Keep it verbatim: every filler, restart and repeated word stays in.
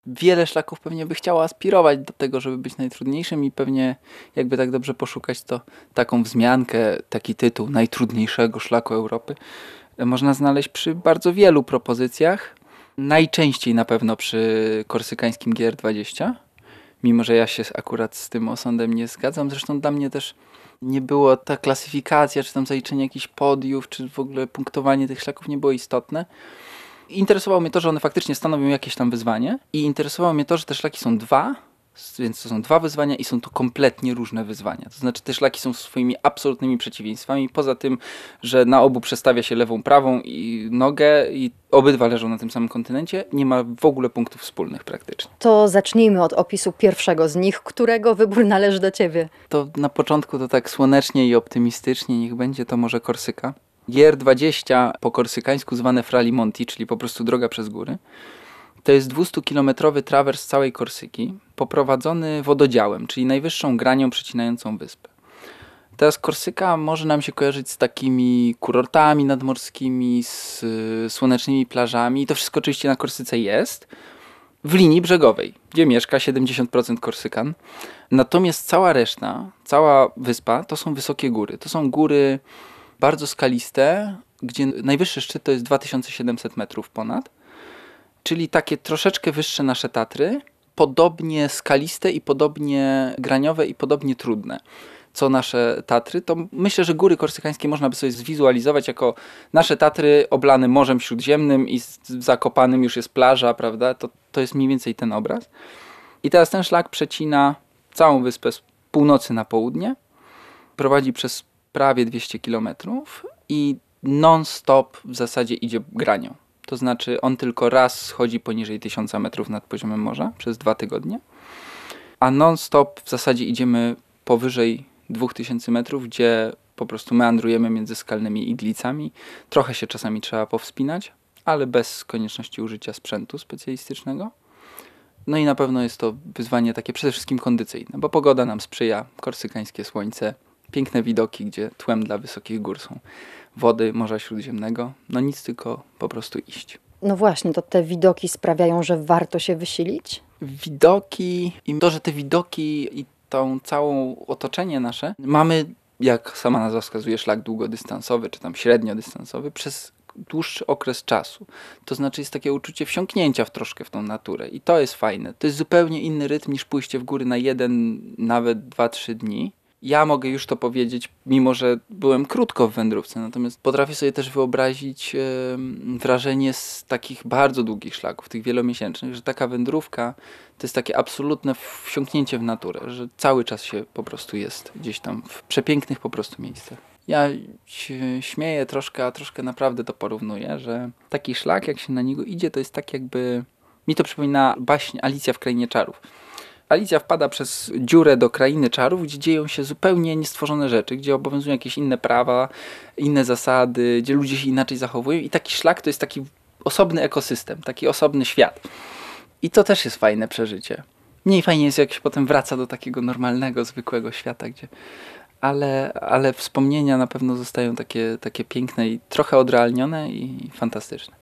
Wiele szlaków pewnie by chciało aspirować do tego, żeby być najtrudniejszym i pewnie jakby tak dobrze poszukać, to taką wzmiankę, taki tytuł najtrudniejszego szlaku Europy można znaleźć przy bardzo wielu propozycjach. Najczęściej na pewno przy korsykańskim G R dwadzieścia, mimo że ja się akurat z tym osądem nie zgadzam. Zresztą dla mnie też nie było ta klasyfikacja, czy tam zaliczenie jakichś podiów, czy w ogóle punktowanie tych szlaków nie było istotne. Interesowało mnie to, że one faktycznie stanowią jakieś tam wyzwanie i interesowało mnie to, że te szlaki są dwa, więc to są dwa wyzwania i są to kompletnie różne wyzwania. To znaczy te szlaki są swoimi absolutnymi przeciwieństwami, poza tym, że na obu przestawia się lewą, prawą i nogę i obydwa leżą na tym samym kontynencie, nie ma w ogóle punktów wspólnych praktycznie. To zacznijmy od opisu pierwszego z nich, którego wybór należy do ciebie. To na początku to tak słonecznie i optymistycznie, niech będzie to może Korsyka. G R dwadzieścia po korsykańsku zwane Fralimonti, czyli po prostu droga przez góry. To jest dwustukilometrowy trawers całej Korsyki, poprowadzony wododziałem, czyli najwyższą granią przecinającą wyspę. Teraz Korsyka może nam się kojarzyć z takimi kurortami nadmorskimi, z y, słonecznymi plażami. I to wszystko oczywiście na Korsyce jest, w linii brzegowej, gdzie mieszka siedemdziesiąt procent Korsykan. Natomiast cała reszta, cała wyspa to są wysokie góry. To są góry bardzo skaliste, gdzie najwyższy szczyt to jest dwa tysiące siedemset metrów ponad. Czyli takie troszeczkę wyższe nasze Tatry, podobnie skaliste i podobnie graniowe i podobnie trudne co nasze Tatry, to myślę, że góry korsykańskie można by sobie zwizualizować jako nasze Tatry oblane Morzem Śródziemnym i z Zakopanym już jest plaża, prawda? To, to jest mniej więcej ten obraz. I teraz ten szlak przecina całą wyspę z północy na południe, prowadzi przez prawie dwieście kilometrów i non-stop w zasadzie idzie granią. To znaczy on tylko raz schodzi poniżej tysiąca metrów nad poziomem morza przez dwa tygodnie, a non-stop w zasadzie idziemy powyżej dwóch tysięcy metrów, gdzie po prostu meandrujemy między skalnymi iglicami. Trochę się czasami trzeba powspinać, ale bez konieczności użycia sprzętu specjalistycznego. No i na pewno jest to wyzwanie takie przede wszystkim kondycyjne, bo pogoda nam sprzyja, korsykańskie słońce, piękne widoki, gdzie tłem dla wysokich gór są wody Morza Śródziemnego. No nic, tylko po prostu iść. No właśnie, to te widoki sprawiają, że warto się wysilić? Widoki i to, że te widoki i tą całą otoczenie nasze mamy, jak sama nazwa wskazuje, szlak długodystansowy czy tam średniodystansowy przez dłuższy okres czasu. To znaczy jest takie uczucie wsiąknięcia w troszkę w tą naturę i to jest fajne. To jest zupełnie inny rytm niż pójście w góry na jeden, nawet dwa, trzy dni. Ja mogę już to powiedzieć, mimo że byłem krótko w wędrówce, natomiast potrafię sobie też wyobrazić e, wrażenie z takich bardzo długich szlaków, tych wielomiesięcznych, że taka wędrówka to jest takie absolutne wsiąknięcie w naturę, że cały czas się po prostu jest gdzieś tam w przepięknych po prostu miejscach. Ja się śmieję troszkę, a troszkę naprawdę to porównuję, że taki szlak, jak się na niego idzie, to jest tak jakby... Mi to przypomina baśń Alicja w Krainie Czarów. Alicja wpada przez dziurę do krainy czarów, gdzie dzieją się zupełnie niestworzone rzeczy, gdzie obowiązują jakieś inne prawa, inne zasady, gdzie ludzie się inaczej zachowują i taki szlak to jest taki osobny ekosystem, taki osobny świat. I to też jest fajne przeżycie. Mniej fajnie jest, jak się potem wraca do takiego normalnego, zwykłego świata, gdzie... Ale, ale wspomnienia na pewno zostają takie, takie piękne i trochę odrealnione i fantastyczne.